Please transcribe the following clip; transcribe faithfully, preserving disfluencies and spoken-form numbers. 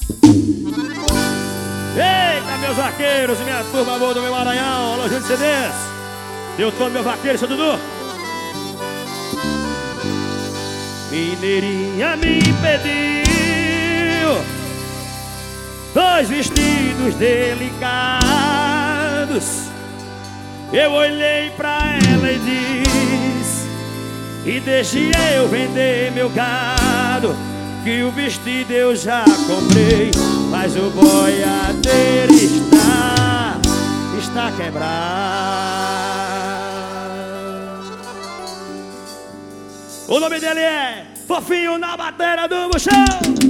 Eita, meus vaqueiros e minha turma boa do meu Maranhão, loja de C Ds. Eu tô meu vaqueiro, seu Dudu. Mineirinha me pediu dois vestidos delicados. Eu olhei pra ela e disse: e deixe eu vender meu gado, que o vestido eu já comprei, mas o boiadeiro está, está quebrado. O nome dele é Fofinho na Bateria do Buchão.